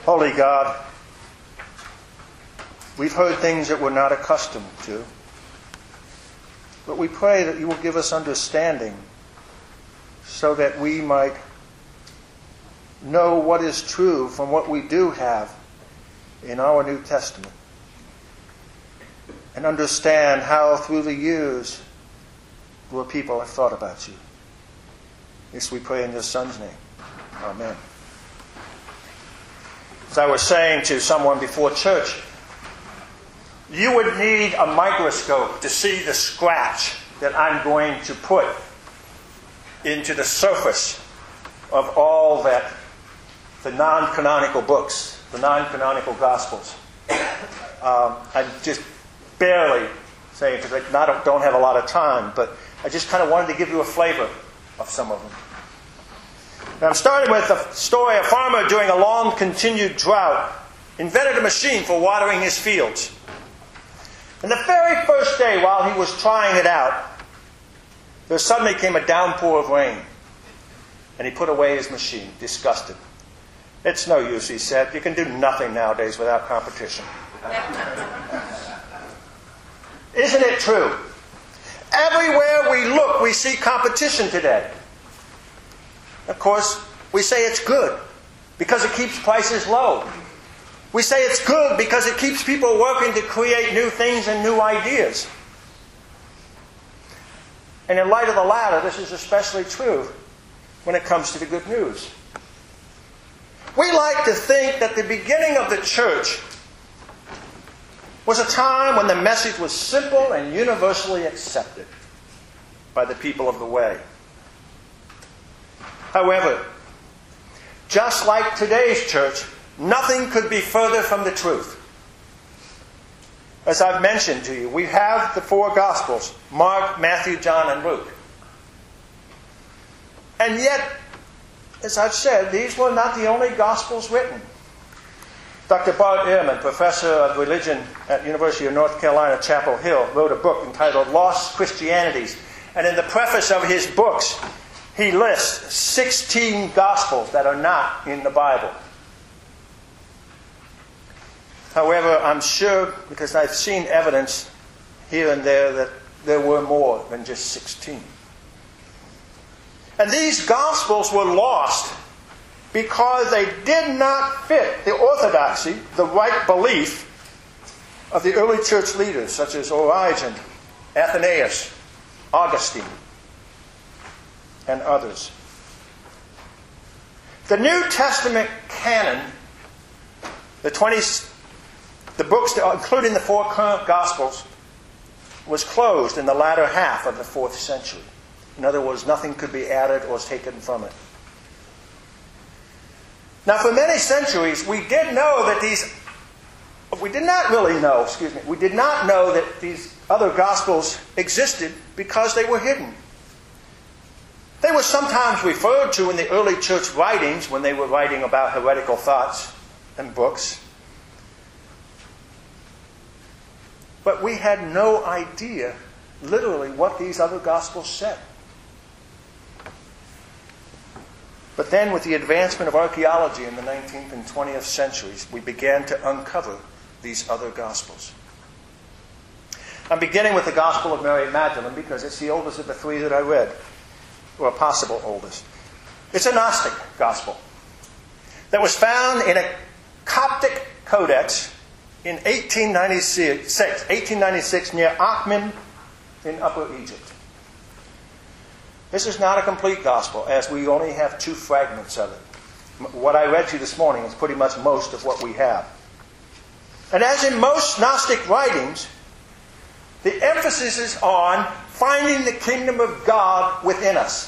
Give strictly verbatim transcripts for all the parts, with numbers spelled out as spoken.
Holy God, we've heard things that we're not accustomed to, but we pray that you will give us understanding so that we might know what is true from what we do have in our New Testament, and understand how through the years your people have thought about you. This we pray in your Son's name. Amen. As I was saying to someone before church, you would need a microscope to see the scratch that I'm going to put into the surface of all that, the non-canonical books, the non-canonical Gospels. Um, I'm just barely saying, because I not, don't have a lot of time, but I just kind of wanted to give you a flavor of some of them. Now, I'm starting with the story of a farmer during a long continued drought invented a machine for watering his fields. And the very first day while he was trying it out, there suddenly came a downpour of rain. And he put away his machine, disgusted. It's no use, he said. You can do nothing nowadays without competition. Isn't it true? Everywhere we look, we see competition today. Of course, we say it's good because it keeps prices low. We say it's good because it keeps people working to create new things and new ideas. And in light of the latter, this is especially true when it comes to the good news. We like to think that the beginning of the church was a time when the message was simple and universally accepted by the people of the way. However, just like today's church, nothing could be further from the truth. As I've mentioned to you, we have the four Gospels, Mark, Matthew, John, and Luke. And yet, as I've said, these were not the only Gospels written. Doctor Bart Ehrman, professor of religion at the University of North Carolina, Chapel Hill, wrote a book entitled Lost Christianities. And in the preface of his books, he lists sixteen Gospels that are not in the Bible. However, I'm sure, because I've seen evidence here and there, that there were more than just sixteen. And these Gospels were lost because they did not fit the orthodoxy, the right belief of the early church leaders, such as Origen, Athanasius, Augustine, and others. The New Testament canon, the twenty, the books, including the four current Gospels, was closed in the latter half of the fourth century. In other words, nothing could be added or taken from it. Now, for many centuries, we did know that these, we did not really know, excuse me, we did not know that these other Gospels existed because they were hidden. They were sometimes referred to in the early church writings when they were writing about heretical thoughts and books. But we had no idea, literally, what these other Gospels said. But then, with the advancement of archaeology in the nineteenth and twentieth centuries, we began to uncover these other Gospels. I'm beginning with the Gospel of Mary Magdalene because it's the oldest of the three that I read, or possible oldest. It's a Gnostic Gospel that was found in a Coptic codex in eighteen ninety-six, eighteen ninety-six near Akhmin in Upper Egypt. This is not a complete gospel, as we only have two fragments of it. What I read to you this morning is pretty much most of what we have. And as in most Gnostic writings, the emphasis is on finding the kingdom of God within us.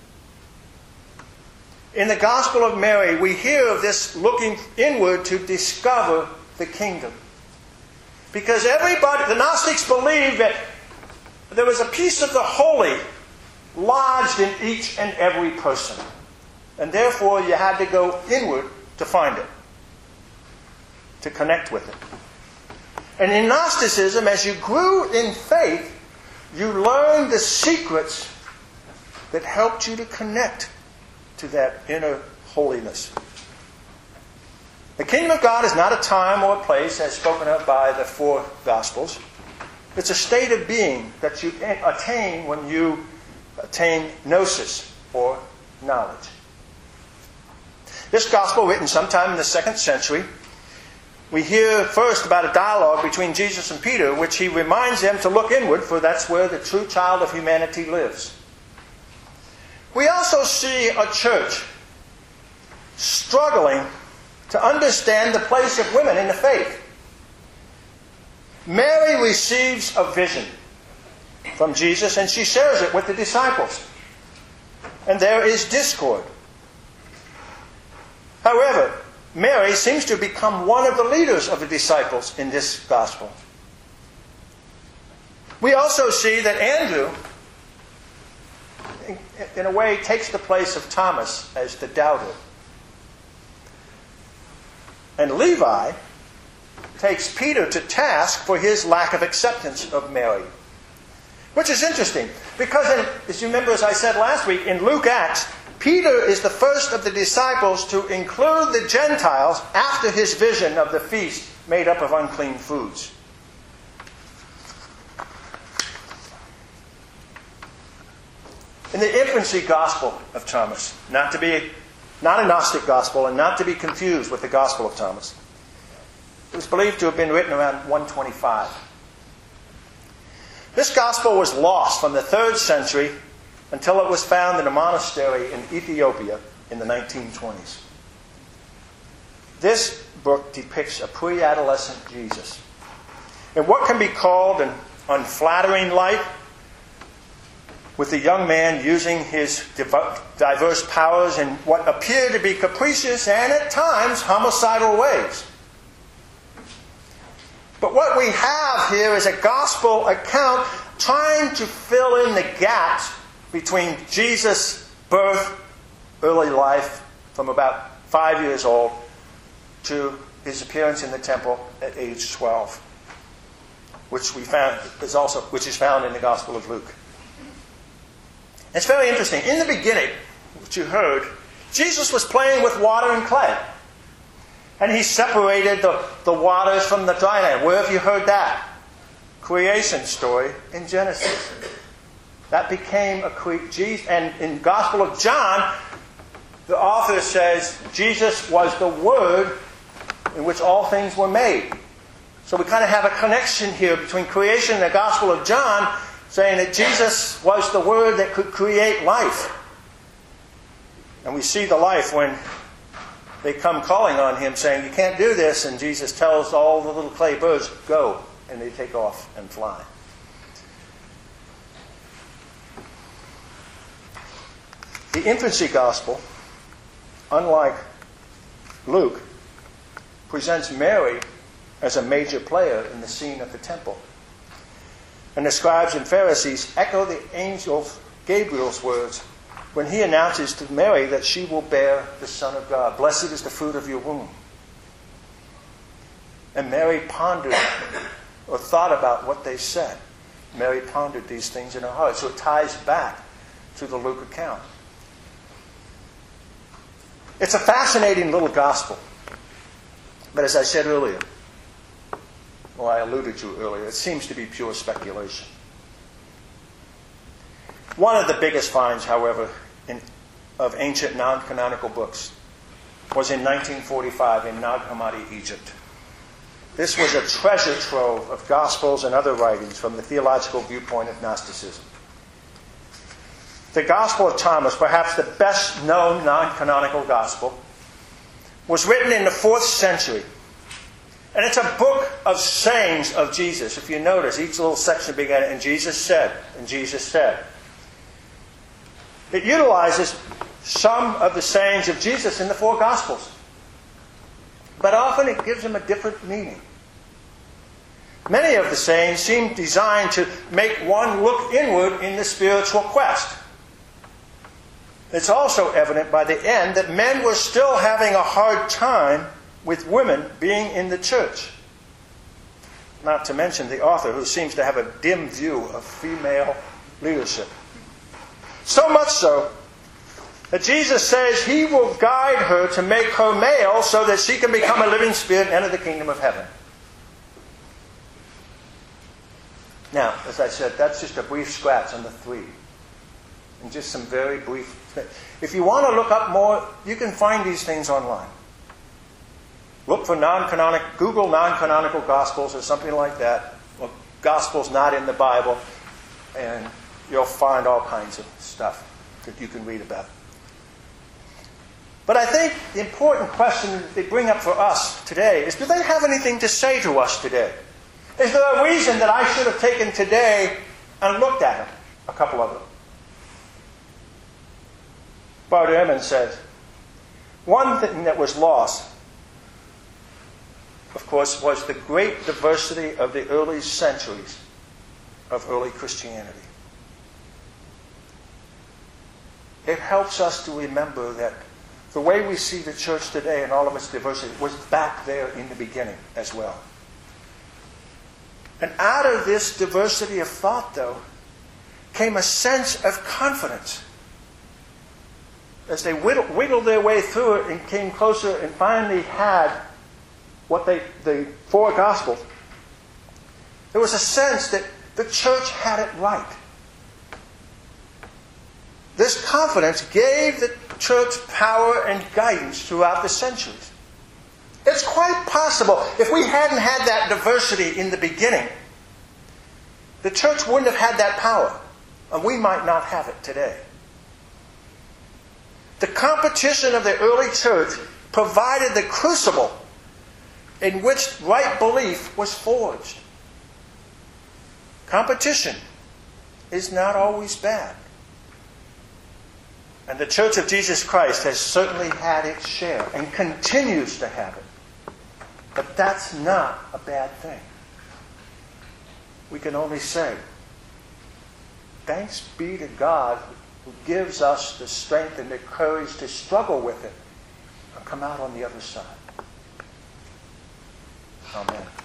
In the Gospel of Mary, we hear of this looking inward to discover the kingdom. Because everybody, the Gnostics believed that there was a piece of the holy lodged in each and every person. And therefore, you had to go inward to find it, to connect with it. And in Gnosticism, as you grew in faith, you learned the secrets that helped you to connect to that inner holiness. The kingdom of God is not a time or a place as spoken of by the four Gospels. It's a state of being that you attain when you attain gnosis, or knowledge. This Gospel, written sometime in the second century, we hear first about a dialogue between Jesus and Peter, which he reminds them to look inward, for that's where the true child of humanity lives. We also see a church struggling to understand the place of women in the faith. Mary receives a vision from Jesus, and she shares it with the disciples. And there is discord. However, Mary seems to become one of the leaders of the disciples in this gospel. We also see that Andrew, in a way, takes the place of Thomas as the doubter. And Levi takes Peter to task for his lack of acceptance of Mary. Which is interesting, because in, as you remember, as I said last week, in Luke Acts, Peter is the first of the disciples to include the Gentiles after his vision of the feast made up of unclean foods. In the infancy gospel of Thomas, not to be not a Gnostic gospel and not to be confused with the Gospel of Thomas, it was believed to have been written around one twenty-five. This gospel was lost from the third century until it was found in a monastery in Ethiopia in the nineteen twenties. This book depicts a pre-adolescent Jesus in what can be called an unflattering light, with the young man using his diverse powers in what appear to be capricious and at times homicidal ways. But what we have here is a gospel account trying to fill in the gaps between Jesus' birth, early life, from about five years old, to his appearance in the temple at age twelve, which we found is also which is found in the Gospel of Luke. It's very interesting. In the beginning, which you heard, Jesus was playing with water and clay. And he separated the, the waters from the dry land. Where have you heard that? Creation story in Genesis. That became a cre- Jesus, and in Gospel of John, the author says Jesus was the Word in which all things were made. So we kind of have a connection here between creation and the Gospel of John, saying that Jesus was the Word that could create life. And we see the life when they come calling on him saying, you can't do this, and Jesus tells all the little clay birds, go, and they take off and fly. The infancy gospel, unlike Luke, presents Mary as a major player in the scene of the temple. And the scribes and Pharisees echo the angel Gabriel's words when he announces to Mary that she will bear the Son of God. Blessed is the fruit of your womb. And Mary pondered or thought about what they said. Mary pondered these things in her heart. So it ties back to the Luke account. It's a fascinating little gospel. But as I said earlier, or I alluded to earlier, it seems to be pure speculation. One of the biggest finds, however, in, of ancient non-canonical books was in nineteen forty-five in Nag Hammadi, Egypt. This was a treasure trove of Gospels and other writings from the theological viewpoint of Gnosticism. The Gospel of Thomas, perhaps the best-known non-canonical Gospel, was written in the fourth century. And it's a book of sayings of Jesus. If you notice, each little section began, and Jesus said, and Jesus said. It utilizes some of the sayings of Jesus in the four Gospels. But often it gives them a different meaning. Many of the sayings seem designed to make one look inward in the spiritual quest. It's also evident by the end that men were still having a hard time with women being in the church. Not to mention the author, who seems to have a dim view of female leadership. So much so That Jesus says He will guide her to make her male so that she can become a living spirit and enter the kingdom of heaven. Now, as I said, that's just a brief scratch on the three. And just some very brief... If you want to look up more, you can find these things online. Look for non-canonical, Google non-canonical Gospels or something like that, or Gospels not in the Bible, and you'll find all kinds of stuff that you can read about. But I think the important question that they bring up for us today is, do they have anything to say to us today? Is there a reason that I should have taken today and looked at them? A couple of them. Bart Ehrman says, one thing that was lost, of course, was the great diversity of the early centuries of early Christianity. It helps us to remember that the way we see the church today and all of its diversity was back there in the beginning as well. And out of this diversity of thought, though, came a sense of confidence. As they whittled, wiggled their way through it and came closer and finally had what they, the four Gospels, there was a sense that the church had it right. This confidence gave the church power and guidance throughout the centuries. It's quite possible, if we hadn't had that diversity in the beginning, the church wouldn't have had that power, and we might not have it today. The competition of the early church provided the crucible in which right belief was forged. Competition is not always bad. And the Church of Jesus Christ has certainly had its share and continues to have it. But that's not a bad thing. We can only say, thanks be to God who gives us the strength and the courage to struggle with it and come out on the other side. Amen.